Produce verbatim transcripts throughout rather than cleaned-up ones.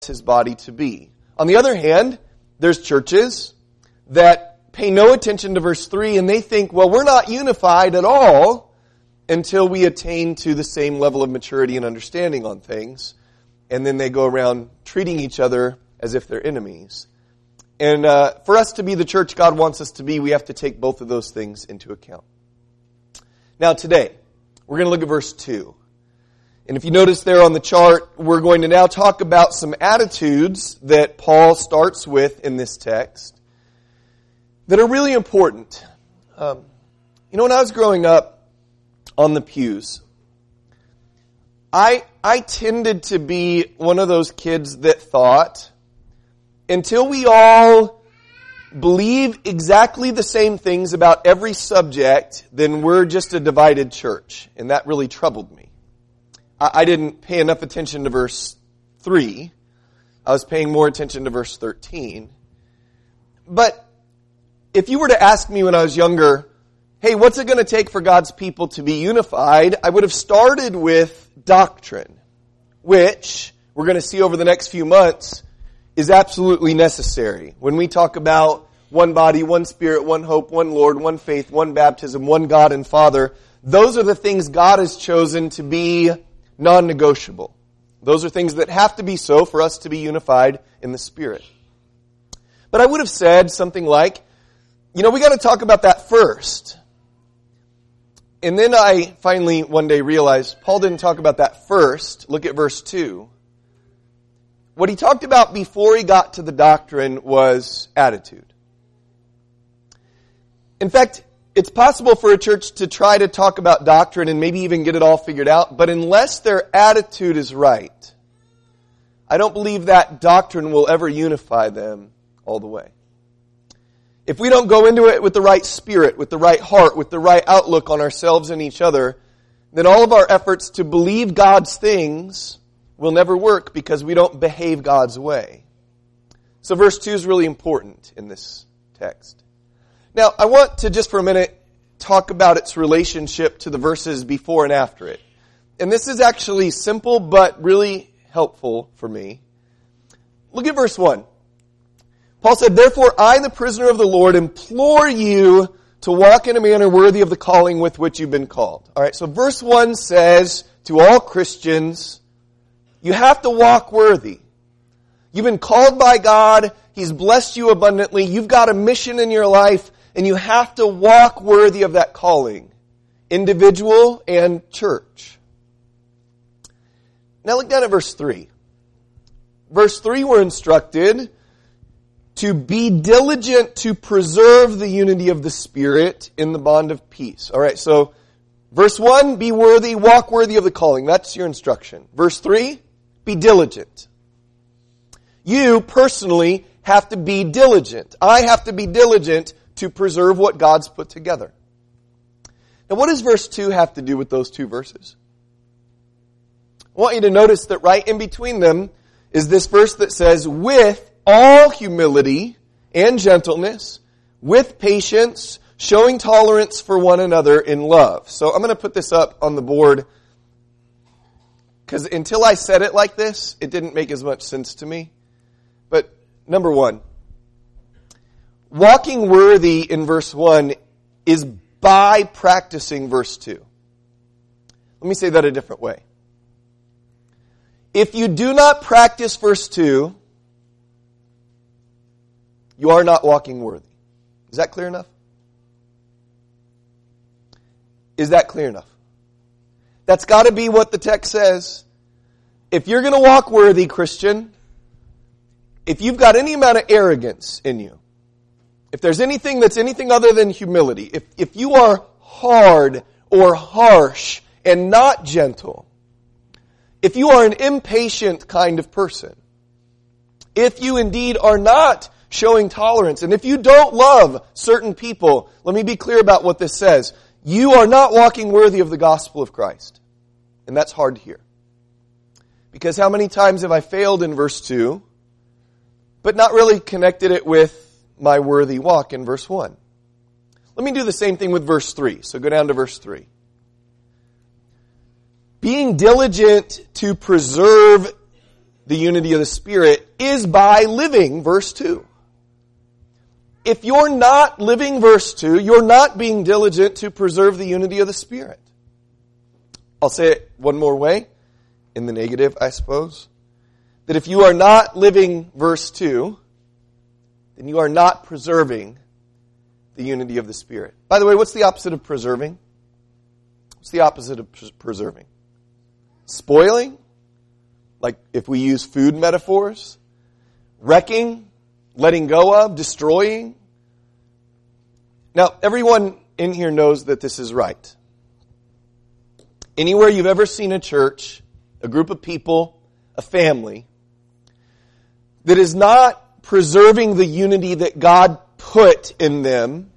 his body to be. On the other hand, there's churches that pay no attention to verse three and they think, well, we're not unified at all until we attain to the same level of maturity and understanding on things. And then they go around treating each other as if they're enemies. And uh, for us to be the church God wants us to be, we have to take both of those things into account. Now today, we're going to look at verse two. And if you notice there on the chart, we're going to now talk about some attitudes that Paul starts with in this text that are really important. Um, you know, when I was growing up on the pews, I I tended to be one of those kids that thought, until we all believe exactly the same things about every subject, then we're just a divided church. And that really troubled me. I didn't pay enough attention to verse three. I was paying more attention to verse thirteen. But if you were to ask me when I was younger, hey, what's it going to take for God's people to be unified? I would have started with doctrine, which we're going to see over the next few months is absolutely necessary. When we talk about one body, one spirit, one hope, one Lord, one faith, one baptism, one God and Father, those are the things God has chosen to be non-negotiable. Those are things that have to be so for us to be unified in the Spirit. But I would have said something like, you know, we got to talk about that first. And then I finally one day realized Paul didn't talk about that first. Look at verse two. What he talked about before he got to the doctrine was attitude. In fact, it's possible for a church to try to talk about doctrine and maybe even get it all figured out, but unless their attitude is right, I don't believe that doctrine will ever unify them all the way. If we don't go into it with the right spirit, with the right heart, with the right outlook on ourselves and each other, then all of our efforts to believe God's things will never work because we don't behave God's way. So verse two is really important in this text. Now, I want to just for a minute talk about its relationship to the verses before and after it. And this is actually simple but really helpful for me. Look at verse one. Paul said, "Therefore I, the prisoner of the Lord, implore you to walk in a manner worthy of the calling with which you've been called." All right, so verse one says to all Christians, you have to walk worthy. You've been called by God. He's blessed you abundantly. You've got a mission in your life. And you have to walk worthy of that calling, individual and church. Now look down at verse three. Verse three, we're instructed to be diligent to preserve the unity of the Spirit in the bond of peace. All right, so verse one, be worthy, walk worthy of the calling. That's your instruction. Verse three, be diligent. You personally have to be diligent. I have to be diligent to preserve what God's put together. Now, what does verse two have to do with those two verses? I want you to notice that right in between them is this verse that says, with all humility and gentleness, with patience, showing tolerance for one another in love. So I'm going to put this up on the board because until I said it like this, it didn't make as much sense to me. But number one, walking worthy in verse one is by practicing verse two. Let me say that a different way. If you do not practice verse two, you are not walking worthy. Is that clear enough? Is that clear enough? That's got to be what the text says. If you're going to walk worthy, Christian, if you've got any amount of arrogance in you, if there's anything that's anything other than humility, if, if you are hard or harsh and not gentle, if you are an impatient kind of person, if you indeed are not showing tolerance, and if you don't love certain people, let me be clear about what this says. You are not walking worthy of the gospel of Christ. And that's hard to hear. Because how many times have I failed in verse two, but not really connected it with my worthy walk in verse one. Let me do the same thing with verse three. So go down to verse three. Being diligent to preserve the unity of the Spirit is by living verse two. If you're not living verse two, you're not being diligent to preserve the unity of the Spirit. I'll say it one more way, in the negative, I suppose. That if you are not living verse two, then you are not preserving the unity of the Spirit. By the way, what's the opposite of preserving? What's the opposite of pres- preserving? Spoiling? Like if we use food metaphors? Wrecking? Letting go of? Destroying? Now, everyone in here knows that this is right. Anywhere you've ever seen a church, a group of people, a family, that is not preserving the unity that God put in them,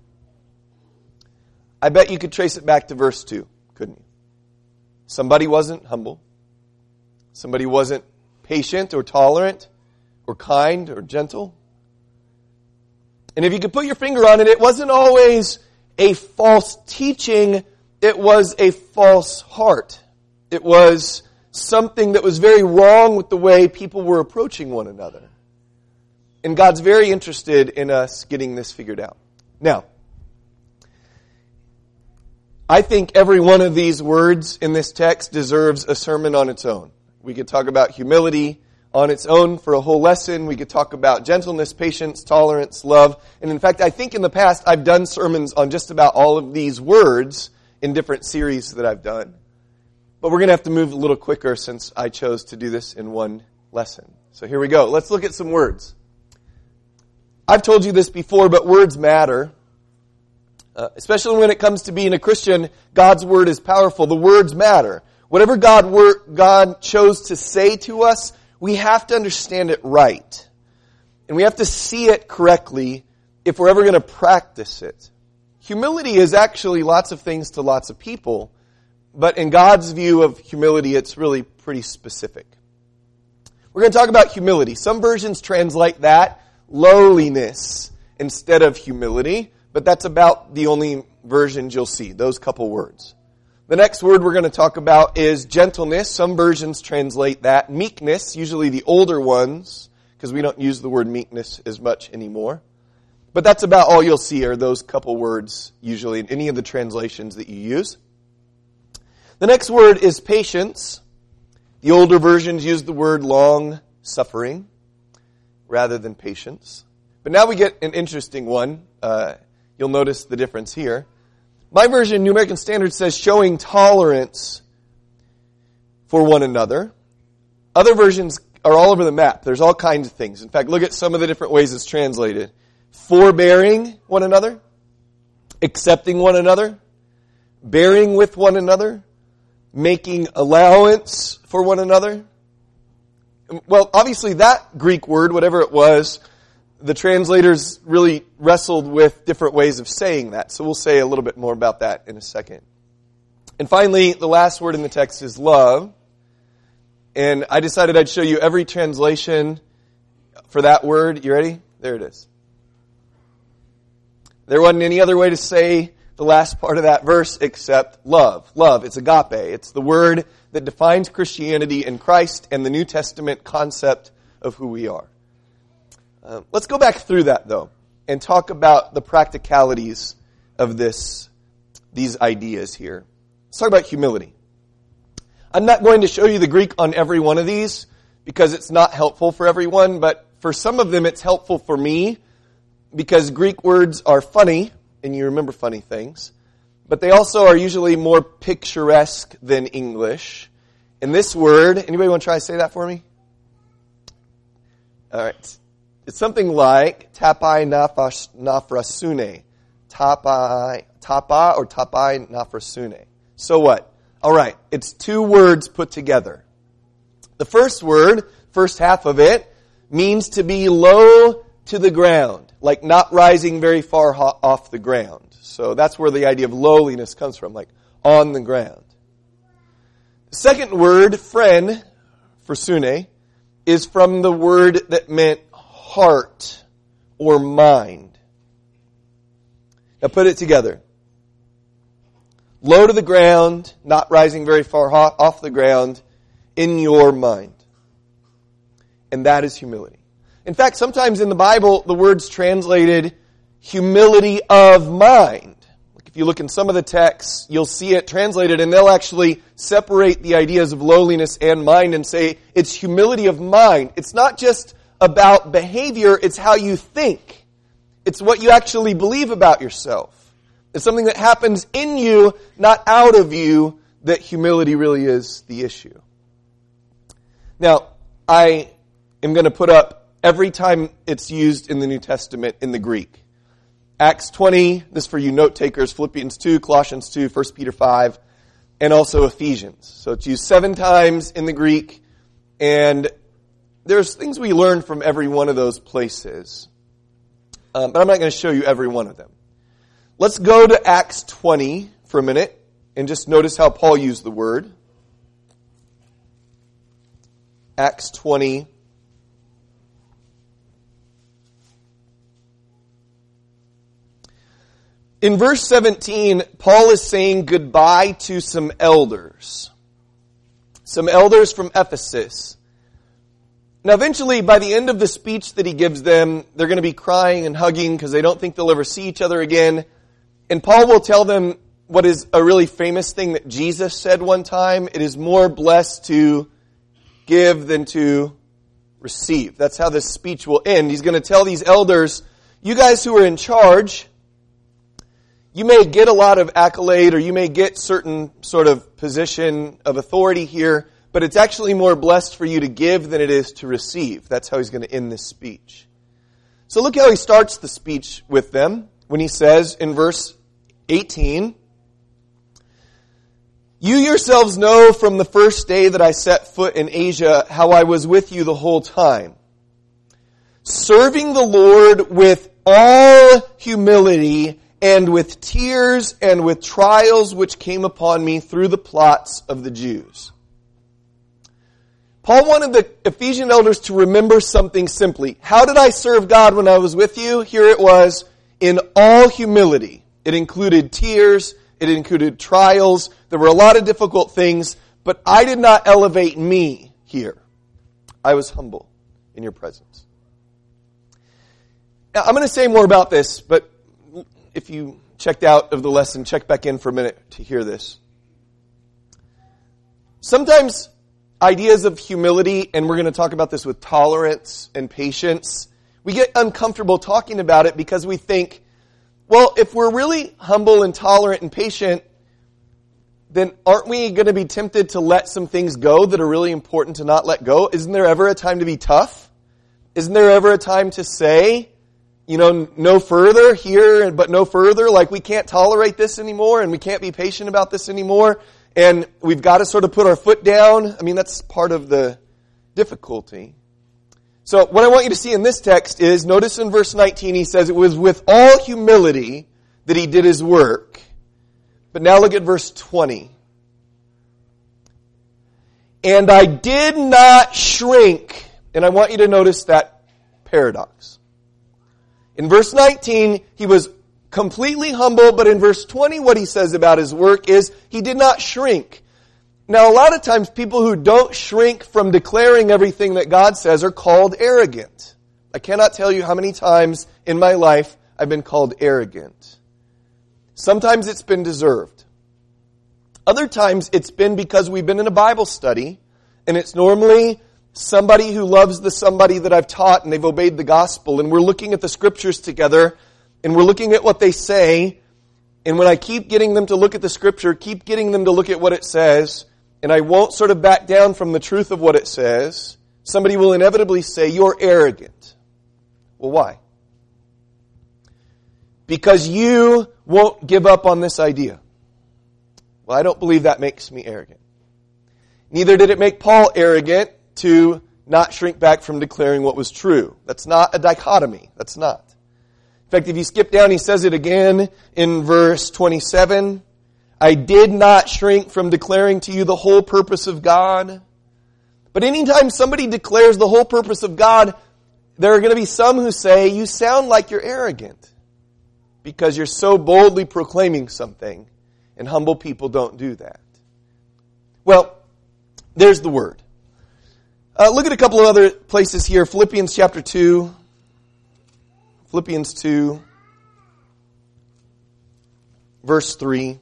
I bet you could trace it back to verse two, couldn't you? Somebody wasn't humble. Somebody wasn't patient or tolerant or kind or gentle. And if you could put your finger on it, it wasn't always a false teaching. It was a false heart. It was something that was very wrong with the way people were approaching one another. And God's very interested in us getting this figured out. Now, I think every one of these words in this text deserves a sermon on its own. We could talk about humility on its own for a whole lesson. We could talk about gentleness, patience, tolerance, love. And in fact, I think in the past I've done sermons on just about all of these words in different series that I've done. But we're going to have to move a little quicker since I chose to do this in one lesson. So here we go. Let's look at some words. I've told you this before, but words matter. Uh, especially when it comes to being a Christian, God's word is powerful. The words matter. Whatever God word, God chose to say to us, we have to understand it right. And we have to see it correctly if we're ever going to practice it. Humility is actually lots of things to lots of people, but in God's view of humility, it's really pretty specific. We're going to talk about humility. Some versions translate that lowliness instead of humility, but that's about the only versions you'll see, those couple words. The next word we're going to talk about is gentleness. Some versions translate that meekness, usually the older ones, because we don't use the word meekness as much anymore. But that's about all you'll see are those couple words, usually in any of the translations that you use. The next word is patience. The older versions use the word long suffering rather than patience. But now we get an interesting one. Uh, you'll notice the difference here. My version, New American Standard, says showing tolerance for one another. Other versions are all over the map. There's all kinds of things. In fact, look at some of the different ways it's translated. Forbearing one another, accepting one another, bearing with one another, making allowance for one another. Well, obviously that Greek word, whatever it was, the translators really wrestled with different ways of saying that. So we'll say a little bit more about that in a second. And finally, the last word in the text is love. And I decided I'd show you every translation for that word. You ready? There it is. There wasn't any other way to say the last part of that verse except love. Love. It's agape. It's the word that defines Christianity in Christ and the New Testament concept of who we are. Uh, let's go back through that, though, and talk about the practicalities of this, these ideas here. Let's talk about humility. I'm not going to show you the Greek on every one of these because it's not helpful for everyone, but for some of them it's helpful for me because Greek words are funny, and you remember funny things, but they also are usually more picturesque than English. And this word, anybody want to try to say that for me? All right. It's something like tapai naphrasune. Tapai, tapa or tapai naphrasune. So what? All right. It's two words put together. The first word, first half of it, means to be low to the ground, like not rising very far ho- off the ground. So that's where the idea of lowliness comes from, like on the ground. The second word, phren, for sune, is from the word that meant heart or mind. Now put it together. Low to the ground, not rising very far off the ground, in your mind. And that is humility. In fact, sometimes in the Bible, the word's translated humility of mind. If you look in some of the texts, you'll see it translated, and they'll actually separate the ideas of lowliness and mind and say it's humility of mind. It's not just about behavior, it's how you think. It's what you actually believe about yourself. It's something that happens in you, not out of you, that humility really is the issue. Now, I am going to put up every time it's used in the New Testament in the Greek. Acts twenty, this is for you note takers, Philippians two, Colossians two, First Peter five, and also Ephesians. So it's used seven times in the Greek, and there's things we learn from every one of those places. Um, but I'm not going to show you every one of them. Let's go to Acts twenty for a minute and just notice how Paul used the word. Acts twenty. In verse seventeen, Paul is saying goodbye to some elders. Some elders from Ephesus. Now eventually, by the end of the speech that he gives them, they're going to be crying and hugging because they don't think they'll ever see each other again. And Paul will tell them what is a really famous thing that Jesus said one time. It is more blessed to give than to receive. That's how this speech will end. He's going to tell these elders, you guys who are in charge, you may get a lot of accolade or you may get certain sort of position of authority here, but it's actually more blessed for you to give than it is to receive. That's how he's going to end this speech. So look how he starts the speech with them when he says in verse eighteen, you yourselves know from the first day that I set foot in Asia how I was with you the whole time, serving the Lord with all humility and with tears and with trials which came upon me through the plots of the Jews. Paul wanted the Ephesian elders to remember something simply. How did I serve God when I was with you? Here it was, in all humility. It included tears, it included trials, there were a lot of difficult things, but I did not elevate me here. I was humble in your presence. Now, I'm going to say more about this, but if you checked out of the lesson, check back in for a minute to hear this. Sometimes ideas of humility, and we're going to talk about this with tolerance and patience, we get uncomfortable talking about it because we think, well, if we're really humble and tolerant and patient, then aren't we going to be tempted to let some things go that are really important to not let go? Isn't there ever a time to be tough? Isn't there ever a time to say, you know, no further here, but no further? Like, we can't tolerate this anymore, and we can't be patient about this anymore, and we've got to sort of put our foot down. I mean, that's part of the difficulty. So what I want you to see in this text is, notice in verse nineteen, he says it was with all humility that he did his work. But now look at verse twenty. And I did not shrink. And I want you to notice that paradox. In verse nineteen, he was completely humble, but in verse twenty, what he says about his work is he did not shrink. Now, a lot of times people who don't shrink from declaring everything that God says are called arrogant. I cannot tell you how many times in my life I've been called arrogant. Sometimes it's been deserved. Other times it's been because we've been in a Bible study, and it's normally somebody who loves the somebody that I've taught and they've obeyed the gospel, and we're looking at the scriptures together, and we're looking at what they say, and when I keep getting them to look at the scripture, keep getting them to look at what it says, and I won't sort of back down from the truth of what it says, somebody will inevitably say, you're arrogant. Well, why? Because you won't give up on this idea. Well, I don't believe that makes me arrogant. Neither did it make Paul arrogant to not shrink back from declaring what was true. That's not a dichotomy. That's not. In fact, if you skip down, he says it again in verse twenty-seven. I did not shrink from declaring to you the whole purpose of God. But anytime somebody declares the whole purpose of God, there are going to be some who say, you sound like you're arrogant because you're so boldly proclaiming something, and humble people don't do that. Well, there's the word. Uh, look at a couple of other places here. Philippians chapter two. Philippians two. Verse three.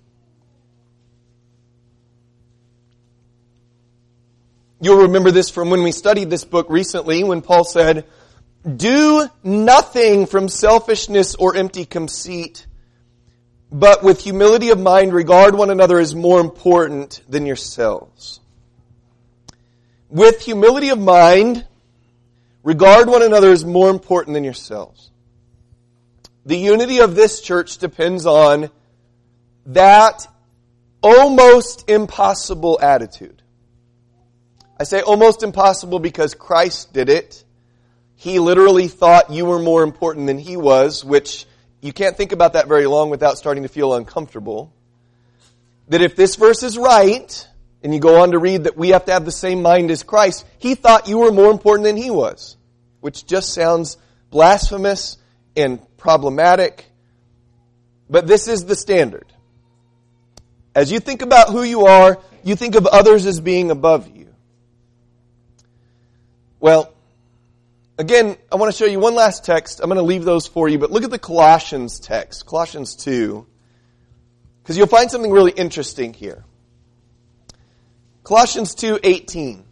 You'll remember this from when we studied this book recently, when Paul said, "Do nothing from selfishness or empty conceit, but with humility of mind regard one another as more important than yourselves." With humility of mind, regard one another as more important than yourselves. The unity of this church depends on that almost impossible attitude. I say almost impossible because Christ did it. He literally thought you were more important than He was, which you can't think about that very long without starting to feel uncomfortable. That if this verse is right, and you go on to read that we have to have the same mind as Christ, He thought you were more important than He was, which just sounds blasphemous and problematic. But this is the standard. As you think about who you are, you think of others as being above you. Well, again, I want to show you one last text. I'm going to leave those for you, but look at the Colossians text, Colossians two, because you'll find something really interesting here. Colossians two eighteen.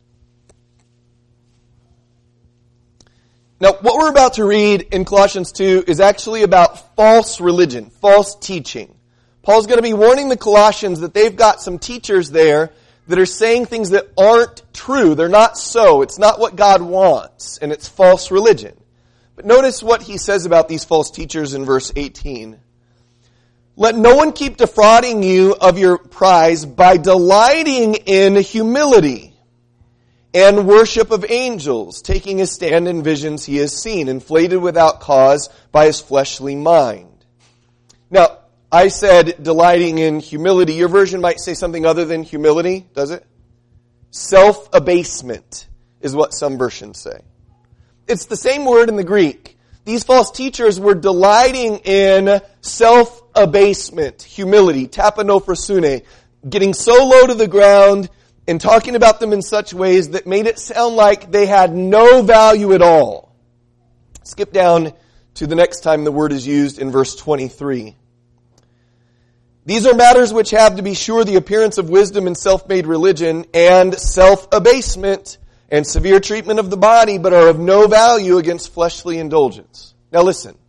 Now, what we're about to read in Colossians two is actually about false religion, false teaching. Paul's going to be warning the Colossians that they've got some teachers there that are saying things that aren't true. They're not so. It's not what God wants, and it's false religion. But notice what he says about these false teachers in verse eighteen. "Let no one keep defrauding you of your prize by delighting in humility and worship of angels, taking his stand in visions he has seen, inflated without cause by his fleshly mind." Now, I said delighting in humility. Your version might say something other than humility, does it? Self-abasement is what some versions say. It's the same word in the Greek. These false teachers were delighting in self-abasement, humility, tapanophrosune, getting so low to the ground and talking about them in such ways that made it sound like they had no value at all. Skip down to the next time the word is used in verse twenty-three. "These are matters which have, to be sure, the appearance of wisdom and self-made religion, and self-abasement and severe treatment of the body, but are of no value against fleshly indulgence." Now listen.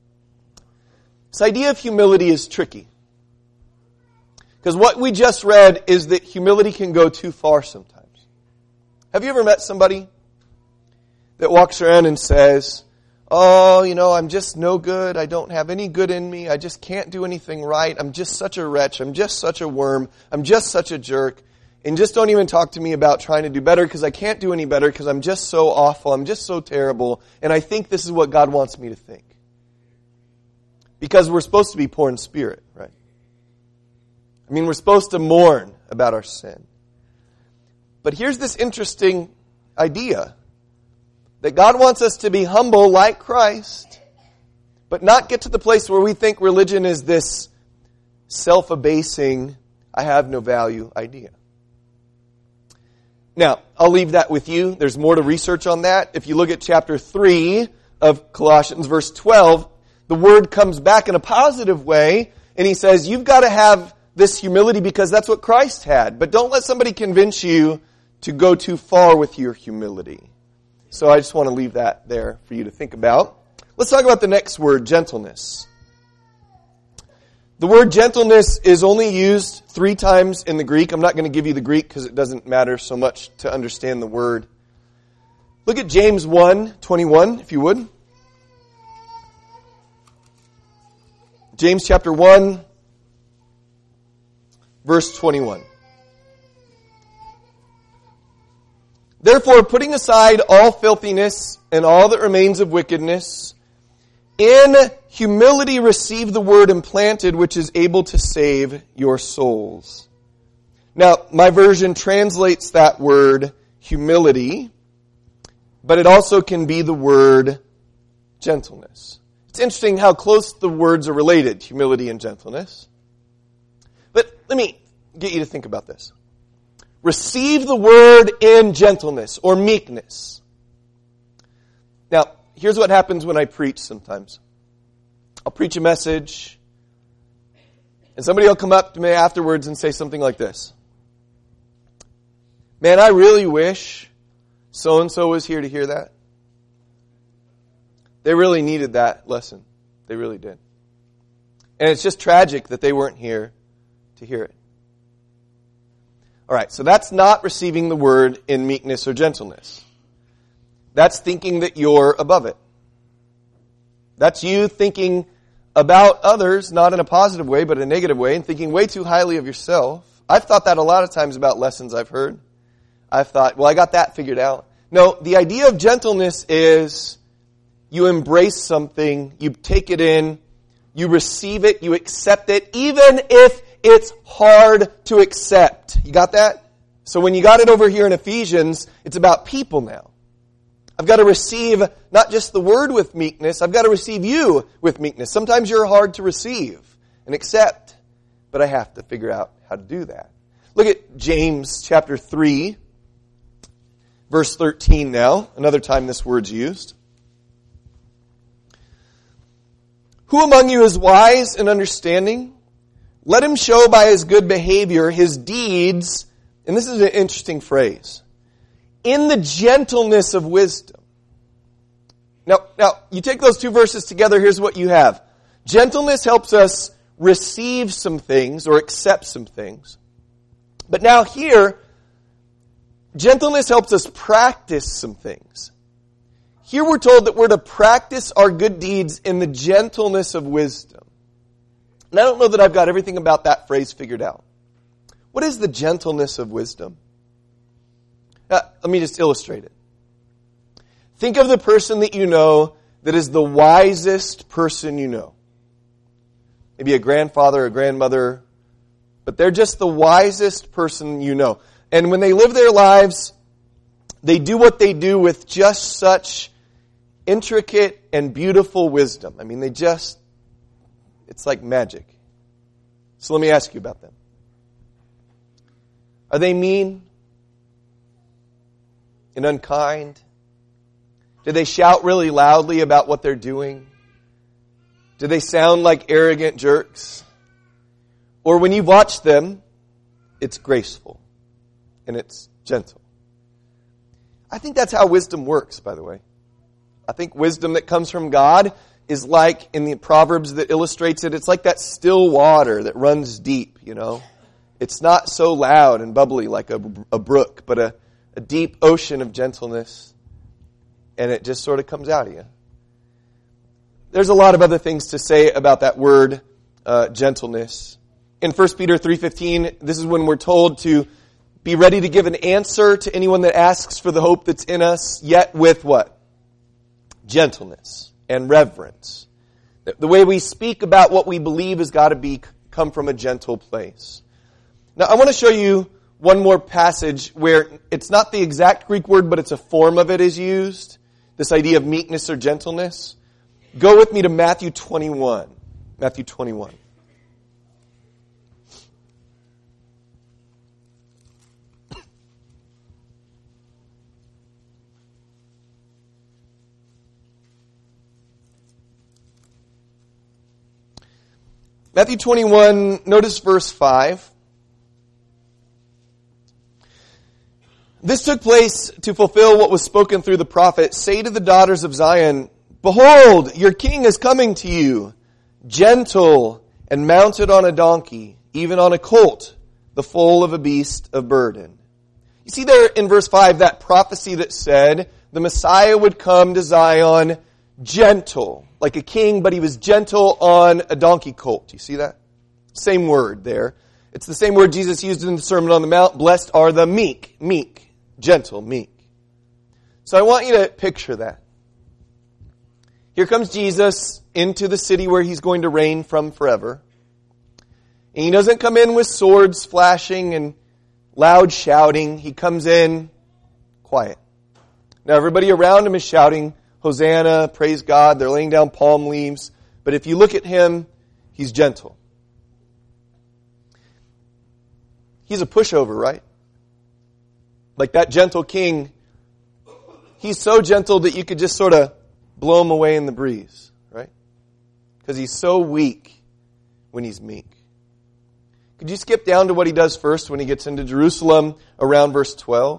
This idea of humility is tricky. Because what we just read is that humility can go too far sometimes. Have you ever met somebody that walks around and says, "Oh, you know, I'm just no good. I don't have any good in me. I just can't do anything right. I'm just such a wretch. I'm just such a worm. I'm just such a jerk. And just don't even talk to me about trying to do better because I can't do any better because I'm just so awful. I'm just so terrible. And I think this is what God wants me to think." Because we're supposed to be poor in spirit, right? I mean, we're supposed to mourn about our sin. But here's this interesting idea. That God wants us to be humble like Christ, but not get to the place where we think religion is this self-abasing, I have no value idea. Now, I'll leave that with you. There's more to research on that. If you look at chapter three of Colossians, verse twelve, the word comes back in a positive way, and he says, you've got to have this humility because that's what Christ had. But don't let somebody convince you to go too far with your humility. So I just want to leave that there for you to think about. Let's talk about the next word, gentleness. The word gentleness is only used three times in the Greek. I'm not going to give you the Greek because it doesn't matter so much to understand the word. Look at James one twenty-one, if you would. James chapter one, verse twenty-one. "Therefore, putting aside all filthiness and all that remains of wickedness, in humility receive the word implanted, which is able to save your souls." Now, my version translates that word humility, but it also can be the word gentleness. It's interesting how close the words are related, humility and gentleness. But let me get you to think about this. receive the word in gentleness or meekness. Now, here's what happens when I preach sometimes. I'll preach a message, and somebody will come up to me afterwards and say something like this. Man, I really wish so-and-so was here to hear that. They really needed that lesson. They really did. And it's just tragic that they weren't here to hear it. All right, so that's not receiving the word in meekness or gentleness. That's thinking that you're above it. That's you thinking about others, not in a positive way, but a negative way, and thinking way too highly of yourself. I've thought that a lot of times about lessons I've heard. I've thought, well, I got that figured out. No, the idea of gentleness is you embrace something, you take it in, you receive it, you accept it, even if it's hard to accept. You got that? So when you got it over here in Ephesians, it's about people now. I've got to receive not just the word with meekness, I've got to receive you with meekness. Sometimes you're hard to receive and accept, but I have to figure out how to do that. Look at James chapter three, verse thirteen now, another time this word's used. Who among you is wise and understanding? Let him show by his good behavior his deeds, and this is an interesting phrase, in the gentleness of wisdom. Now, now, you take those two verses together, here's what you have. Gentleness helps us receive some things or accept some things. But now here, gentleness helps us practice some things. Here we're told that we're to practice our good deeds in the gentleness of wisdom. And I don't know that I've got everything about that phrase figured out. What is the gentleness of wisdom? Uh, let me just illustrate it. Think of the person that you know that is the wisest person you know. Maybe a grandfather, a grandmother, but they're just the wisest person you know. And when they live their lives, they do what they do with just such intricate and beautiful wisdom. I mean, they just, it's like magic. So let me ask you about them. Are they mean and unkind? Do they shout really loudly about what they're doing? Do they sound like arrogant jerks? Or when you watch them, it's graceful and it's gentle. I think that's how wisdom works, by the way. I think wisdom that comes from God is like, in the Proverbs that illustrates it, it's like that still water that runs deep, you know. It's not so loud and bubbly like a, a brook, but a, a deep ocean of gentleness, and it just sort of comes out of you. There's a lot of other things to say about that word, uh, gentleness. In First Peter three fifteen, this is when we're told to be ready to give an answer to anyone that asks for the hope that's in us, yet with what? Gentleness and reverence. The way we speak about what we believe has got to be come from a gentle place. Now, I want to show you one more passage where it's not the exact Greek word, but it's a form of it is used. This idea of meekness or gentleness. Go with me to Matthew twenty-one. Matthew twenty-one. Matthew twenty-one, notice verse five. This took place to fulfill what was spoken through the prophet. Say to the daughters of Zion, behold, your king is coming to you, gentle and mounted on a donkey, even on a colt, the foal of a beast of burden. You see there in verse five that prophecy that said the Messiah would come to Zion gentle, like a king, but he was gentle on a donkey colt. You see that? Same word there. It's the same word Jesus used in the Sermon on the Mount. Blessed are the meek, meek, gentle, meek. So I want you to picture that. Here comes Jesus into the city where he's going to reign from forever. And he doesn't come in with swords flashing and loud shouting. He comes in quiet. Now everybody around him is shouting, Hosanna, praise God. They're laying down palm leaves. But if you look at him, he's gentle. He's a pushover, right? Like that gentle king, he's so gentle that you could just sort of blow him away in the breeze, right? Because he's so weak when he's meek. Could you skip down to what he does first when he gets into Jerusalem around verse twelve?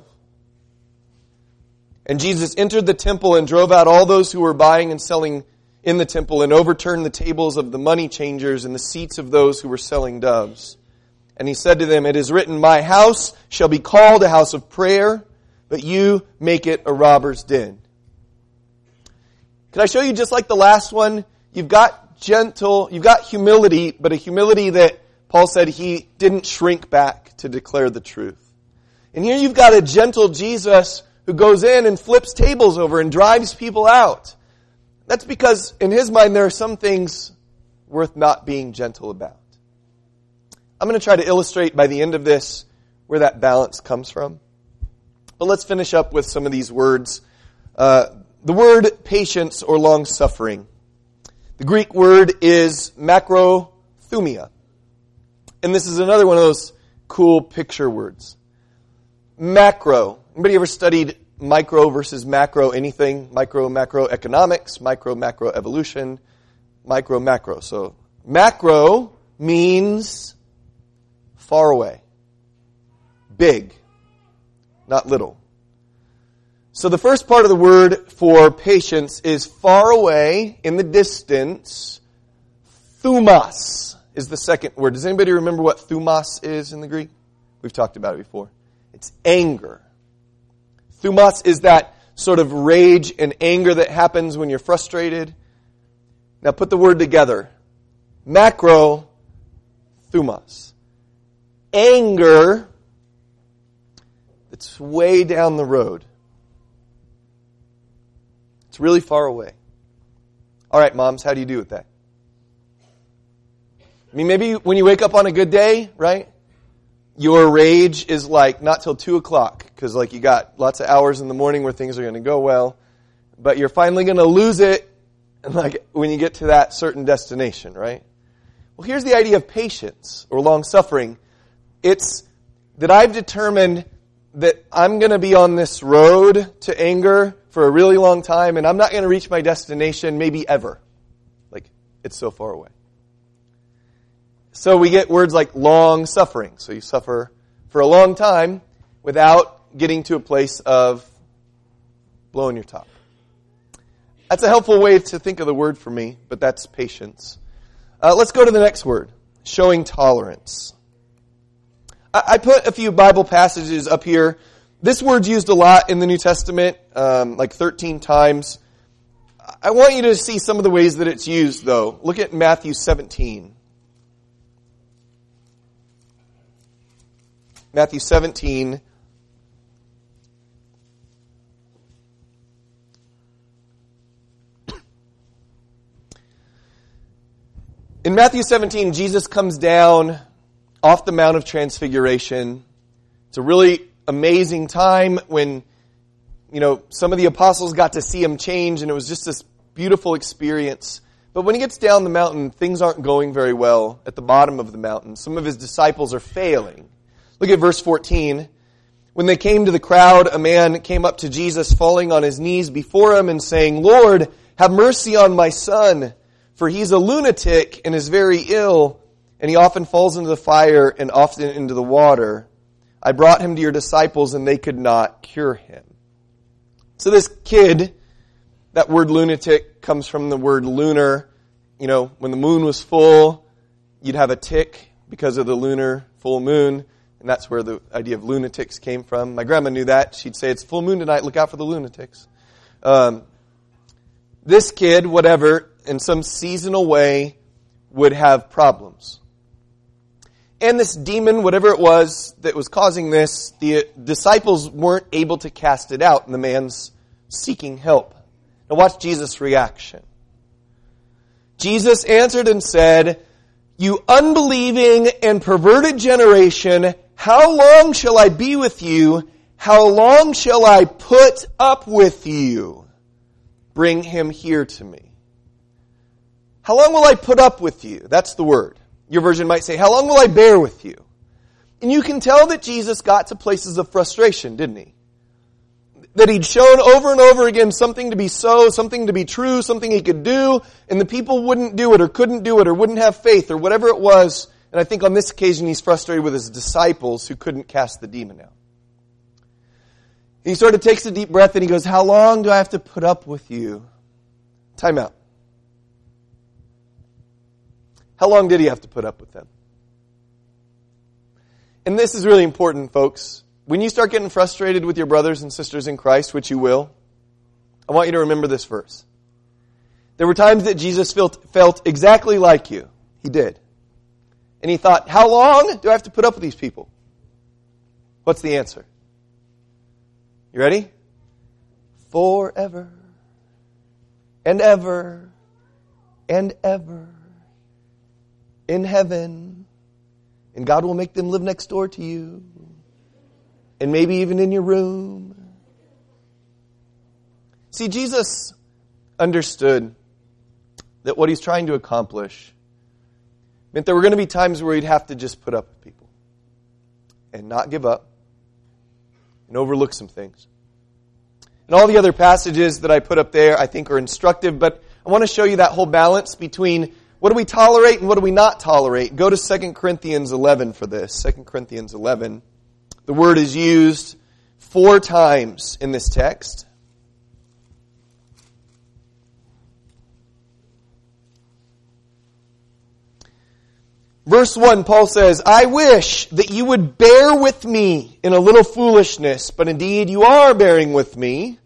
And Jesus entered the temple and drove out all those who were buying and selling in the temple and overturned the tables of the money changers and the seats of those who were selling doves. And he said to them, "It is written, my house shall be called a house of prayer, but you make it a robber's den." Can I show you just like the last one? You've got gentle, you've got humility, but a humility that Paul said he didn't shrink back to declare the truth. And here you've got a gentle Jesus who goes in and flips tables over and drives people out. That's because in his mind there are some things worth not being gentle about. I'm going to try to illustrate by the end of this where that balance comes from. But let's finish up with some of these words. Uh, the word patience or long-suffering. The Greek word is macrothumia. And this is another one of those cool picture words. Macro. Anybody ever studied micro versus macro anything? Micro, macro economics, micro, macro evolution, micro, macro. So macro means far away, big, not little. So the first part of the word for patience is far away, in the distance. Thumos is the second word. Does anybody remember what thumos is in the Greek? We've talked about it before. It's anger. Thumos is that sort of rage and anger that happens when you're frustrated. Now put the word together. Macro, thumos. Anger that's way down the road. It's really far away. All right, moms, how do you do with that? I mean, maybe when you wake up on a good day, right? Your rage is like not till two o'clock because like you got lots of hours in the morning where things are going to go well, but you're finally going to lose it like when you get to that certain destination, right? Well, here's the idea of patience or long suffering. It's that I've determined that I'm going to be on this road to anger for a really long time and I'm not going to reach my destination maybe ever. Like it's so far away. So we get words like long suffering. So you suffer for a long time without getting to a place of blowing your top. That's a helpful way to think of the word for me, but that's patience. Uh, let's go to the next word, showing tolerance. I, I put a few Bible passages up here. This word's used a lot in the New Testament, um, like thirteen times. I want you to see some of the ways that it's used, though. Look at Matthew seventeen. Matthew seventeen. In Matthew seventeen, Jesus comes down off the Mount of Transfiguration. It's a really amazing time when, you know, some of the apostles got to see him change, and it was just this beautiful experience. But when he gets down the mountain, things aren't going very well at the bottom of the mountain. Some of his disciples are failing. Look at verse fourteen. When they came to the crowd, a man came up to Jesus, falling on his knees before him and saying, "Lord, have mercy on my son, for he's a lunatic and is very ill, and he often falls into the fire and often into the water. I brought him to your disciples and they could not cure him." So this kid, that word lunatic comes from the word lunar. You know, when the moon was full, you'd have a tick because of the lunar full moon. And that's where the idea of lunatics came from. My grandma knew that. She'd say, "It's full moon tonight, look out for the lunatics." Um, this kid, whatever, in some seasonal way, would have problems. And this demon, whatever it was that was causing this, the disciples weren't able to cast it out, and the man's seeking help. Now watch Jesus' reaction. Jesus answered and said, "You unbelieving and perverted generation, how long shall I be with you? How long shall I put up with you? Bring him here to me." How long will I put up with you? That's the word. Your version might say, how long will I bear with you? And you can tell that Jesus got to places of frustration, didn't he? That he'd shown over and over again something to be so, something to be true, something he could do, and the people wouldn't do it or couldn't do it or wouldn't have faith or whatever it was. And I think on this occasion he's frustrated with his disciples who couldn't cast the demon out. He sort of takes a deep breath and he goes, how long do I have to put up with you? Time out. How long did he have to put up with them? And this is really important, folks. When you start getting frustrated with your brothers and sisters in Christ, which you will, I want you to remember this verse. There were times that Jesus felt, felt exactly like you. He did. And he thought, how long do I have to put up with these people? What's the answer? You ready? Forever and ever and ever in heaven. And God will make them live next door to you. And maybe even in your room. See, Jesus understood that what he's trying to accomplish meant there were going to be times where he'd have to just put up with people. And not give up. And overlook some things. And all the other passages that I put up there I think are instructive, but I want to show you that whole balance between what do we tolerate and what do we not tolerate. Go to Second Corinthians eleven for this. Second Corinthians eleven. The word is used four times in this text. Verse one, Paul says, I wish that you would bear with me in a little foolishness, but indeed you are bearing with me.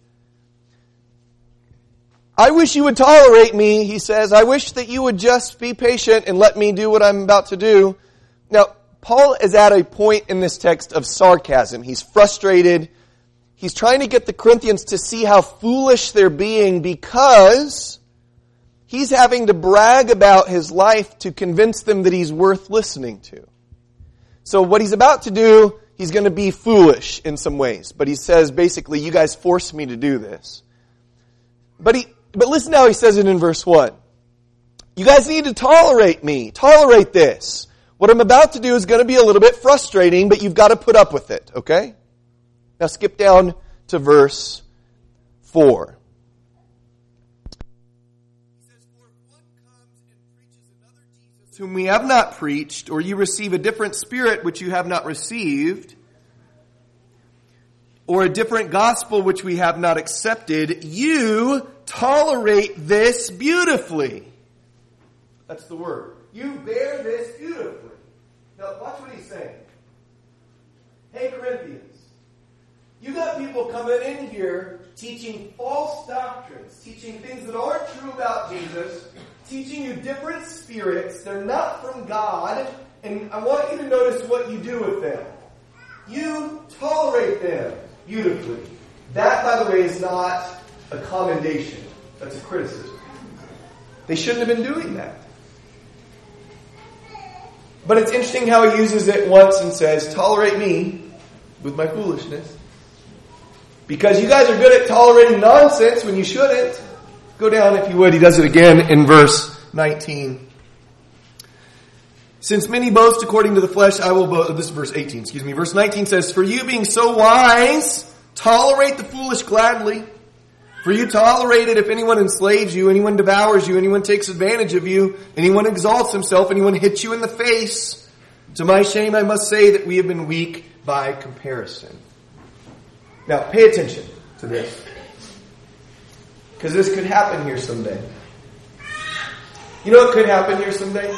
I wish you would tolerate me, he says. I wish that you would just be patient and let me do what I'm about to do. Now, Paul is at a point in this text of sarcasm. He's frustrated. He's trying to get the Corinthians to see how foolish they're being because he's having to brag about his life to convince them that he's worth listening to. So what he's about to do, he's going to be foolish in some ways. But he says basically, you guys forced me to do this. But he, but listen how he says it in verse one. You guys need to tolerate me. Tolerate this. What I'm about to do is going to be a little bit frustrating, but you've got to put up with it, okay? Now skip down to verse four. He says, for if one comes and preaches another Jesus whom we have not preached, or you receive a different spirit which you have not received, or a different gospel which we have not accepted, you tolerate this beautifully. That's the word. You bear this beautifully. Now, watch what he's saying. Hey, Corinthians, you got people coming in here teaching false doctrines, teaching things that aren't true about Jesus, teaching you different spirits. They're not from God, and I want you to notice what you do with them. You tolerate them beautifully. That, by the way, is not a commendation. That's a criticism. They shouldn't have been doing that. But it's interesting how he uses it once and says, tolerate me with my foolishness. Because you guys are good at tolerating nonsense when you shouldn't. Go down, if you would. He does it again in verse nineteen. Since many boast according to the flesh, I will boast. This is verse eighteen, excuse me. Verse nineteen says, for you being so wise, tolerate the foolish gladly. For you tolerate it if anyone enslaves you, anyone devours you, anyone takes advantage of you, anyone exalts himself, anyone hits you in the face. To my shame, I must say that we have been weak by comparison. Now, pay attention to this. Because this could happen here someday. You know what could happen here someday?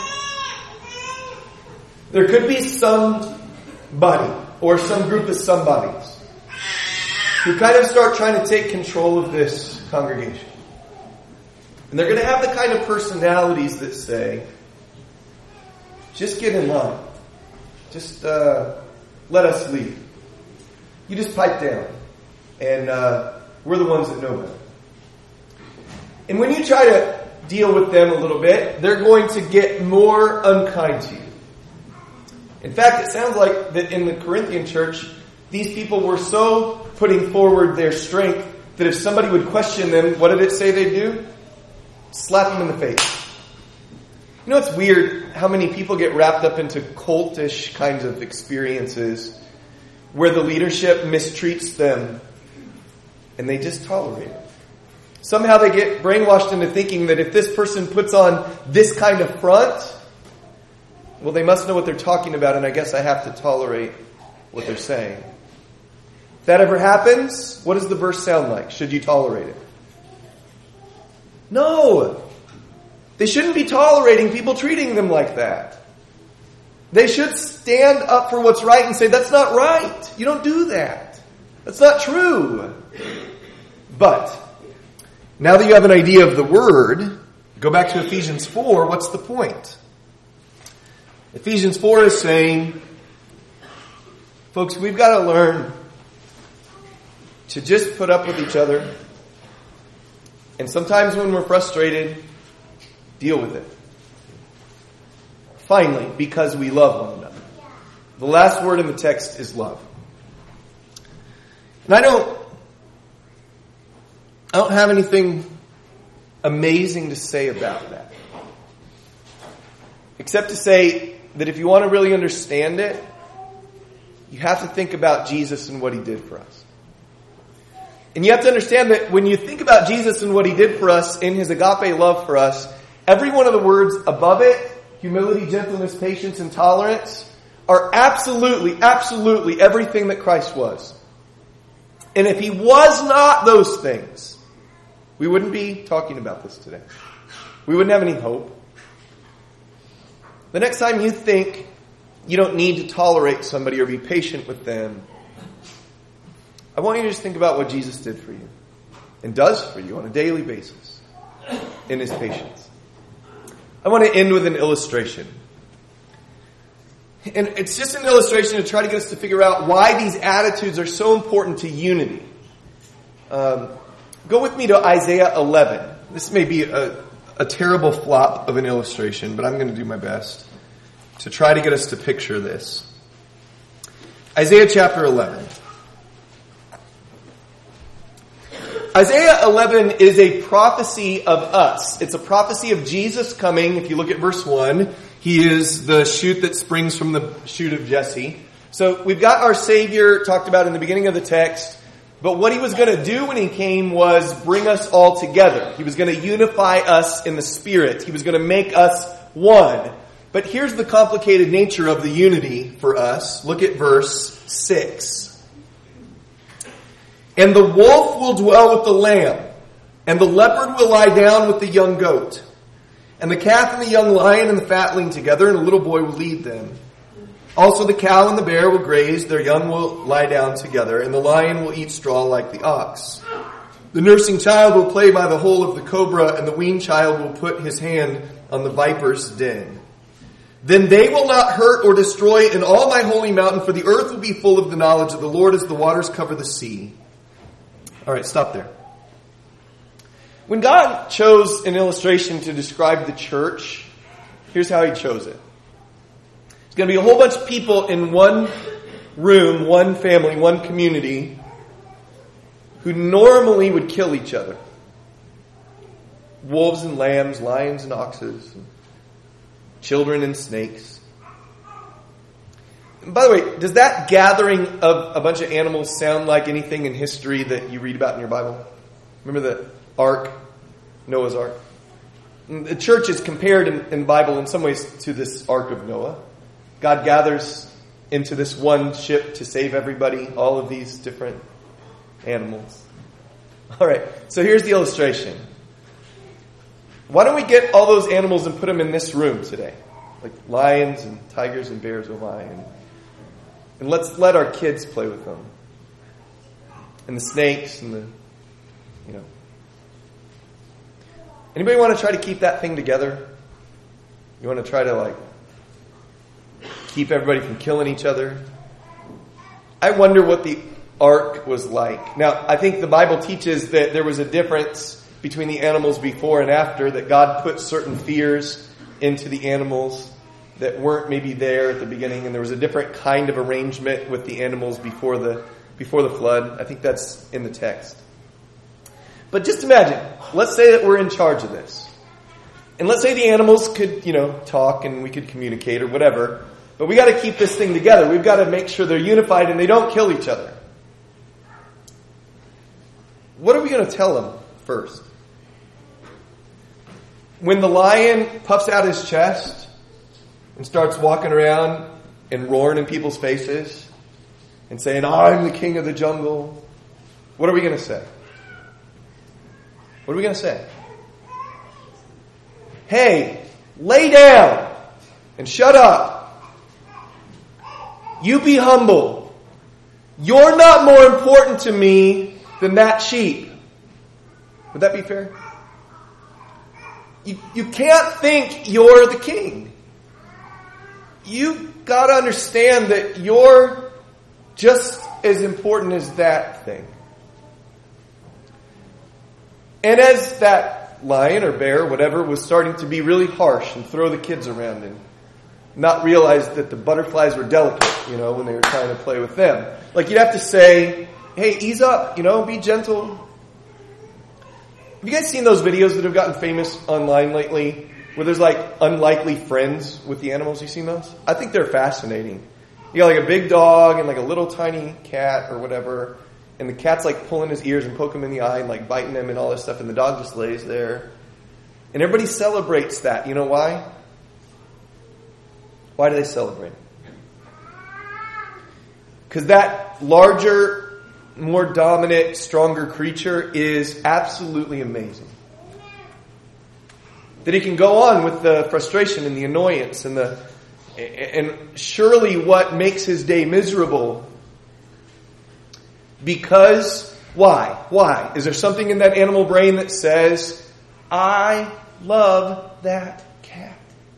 There could be somebody, or some group of somebodies, who kind of start trying to take control of this congregation. And they're going to have the kind of personalities that say, just get in line. Just uh, let us lead. You just pipe down. And uh, we're the ones that know better. And when you try to deal with them a little bit, they're going to get more unkind to you. In fact, it sounds like that in the Corinthian church, these people were so putting forward their strength that if somebody would question them, what did it say they'd do? Slap them in the face. You know, it's weird how many people get wrapped up into cultish kinds of experiences where the leadership mistreats them and they just tolerate it. Somehow they get brainwashed into thinking that if this person puts on this kind of front, well, they must know what they're talking about, and I guess I have to tolerate what they're saying. If that ever happens, what does the verse sound like? Should you tolerate it? No! They shouldn't be tolerating people treating them like that. They should stand up for what's right and say, that's not right. You don't do that. That's not true. But, now that you have an idea of the word, go back to Ephesians four, what's the point? Ephesians four is saying, folks, we've got to learn to just put up with each other. And sometimes when we're frustrated, deal with it. Finally, because we love one another. The last word in the text is love. And I don't, I don't have anything amazing to say about that. Except to say that if you want to really understand it, you have to think about Jesus and what he did for us. And you have to understand that when you think about Jesus and what he did for us in his agape love for us, every one of the words above it, humility, gentleness, patience, and tolerance, are absolutely, absolutely everything that Christ was. And if he was not those things, we wouldn't be talking about this today. We wouldn't have any hope. The next time you think you don't need to tolerate somebody or be patient with them, I want you to just think about what Jesus did for you and does for you on a daily basis in his patience. I want to end with an illustration. And it's just an illustration to try to get us to figure out why these attitudes are so important to unity. Um, go with me to Isaiah eleven. This may be a, a terrible flop of an illustration, but I'm going to do my best to try to get us to picture this. Isaiah chapter eleven. Isaiah eleven is a prophecy of us. It's a prophecy of Jesus coming. If you look at verse one, he is the shoot that springs from the shoot of Jesse. So we've got our Savior talked about in the beginning of the text. But what he was going to do when he came was bring us all together. He was going to unify us in the Spirit. He was going to make us one. But here's the complicated nature of the unity for us. Look at verse six. And the wolf will dwell with the lamb, and the leopard will lie down with the young goat, and the calf and the young lion and the fatling together, and a little boy will lead them. Also the cow and the bear will graze, their young will lie down together, and the lion will eat straw like the ox. The nursing child will play by the hole of the cobra, and the weaned child will put his hand on the viper's den. Then they will not hurt or destroy in all my holy mountain, for the earth will be full of the knowledge of the Lord as the waters cover the sea. All right, stop there. When God chose an illustration to describe the church, here's how he chose it. It's going to be a whole bunch of people in one room, one family, one community, who normally would kill each other. Wolves and lambs, lions and oxes, children and snakes. And by the way, does that gathering of a bunch of animals sound like anything in history that you read about in your Bible? Remember the ark, Noah's ark? And the church is compared in, in the Bible in some ways to this ark of Noah. God gathers into this one ship to save everybody, all of these different animals. All right, so here's the illustration. Why don't we get all those animals and put them in this room today? Like lions and tigers and bears will lie. And, and let's let our kids play with them. And the snakes and the, you know. Anybody want to try to keep that thing together? You want to try to like keep everybody from killing each other? I wonder what the ark was like. Now, I think the Bible teaches that there was a difference between the animals before and after, that God put certain fears into the animals that weren't maybe there at the beginning, and there was a different kind of arrangement with the animals before the before the flood. I think that's in the text. But just imagine, let's say that we're in charge of this. And let's say the animals could, you know, talk and we could communicate or whatever. But we got to keep this thing together. We've got to make sure they're unified and they don't kill each other. What are we going to tell them first? When the lion puffs out his chest and starts walking around and roaring in people's faces and saying, I'm the king of the jungle, what are we going to say? What are we going to say? Hey, lay down and shut up. You be humble. You're not more important to me than that sheep. Would that be fair? You, you can't think you're the king. You got to understand that you're just as important as that thing. And as that lion or bear, whatever, was starting to be really harsh and throw the kids around and not realize that the butterflies were delicate, you know, when they were trying to play with them. Like, you'd have to say, hey, ease up, you know, be gentle. Have you guys seen those videos that have gotten famous online lately where there's like unlikely friends with the animals? You seen those? I think they're fascinating. You got like a big dog and like a little tiny cat or whatever, and the cat's like pulling his ears and poking him in the eye and like biting him and all this stuff, and the dog just lays there. And everybody celebrates that. You know why? Why do they celebrate? Because that larger, more dominant, stronger creature is absolutely amazing. That he can go on with the frustration and the annoyance and the and surely what makes his day miserable. Because why? Why? Is there something in that animal brain that says, I love that cat?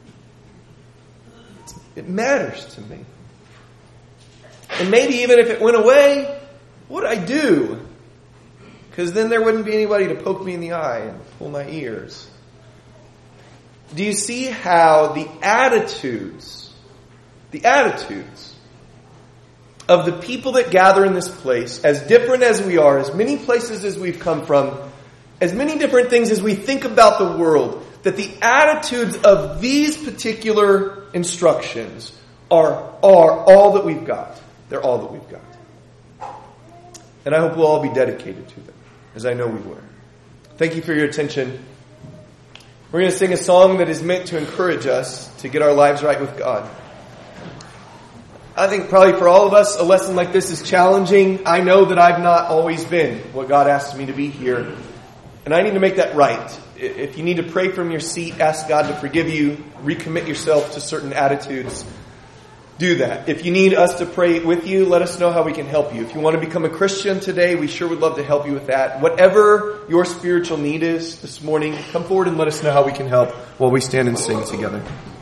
It matters to me. And maybe even if it went away, what would I do? Because then there wouldn't be anybody to poke me in the eye and pull my ears. Do you see how the attitudes, the attitudes of the people that gather in this place, as different as we are, as many places as we've come from, as many different things as we think about the world, that the attitudes of these particular instructions are, are all that we've got. They're all that we've got. And I hope we'll all be dedicated to them, as I know we were. Thank you for your attention. We're going to sing a song that is meant to encourage us to get our lives right with God. I think probably for all of us, a lesson like this is challenging. I know that I've not always been what God asks me to be here. And I need to make that right. If you need to pray from your seat, ask God to forgive you, recommit yourself to certain attitudes, do that. If you need us to pray with you, let us know how we can help you. If you want to become a Christian today, we sure would love to help you with that. Whatever your spiritual need is this morning, come forward and let us know how we can help while we stand and sing together.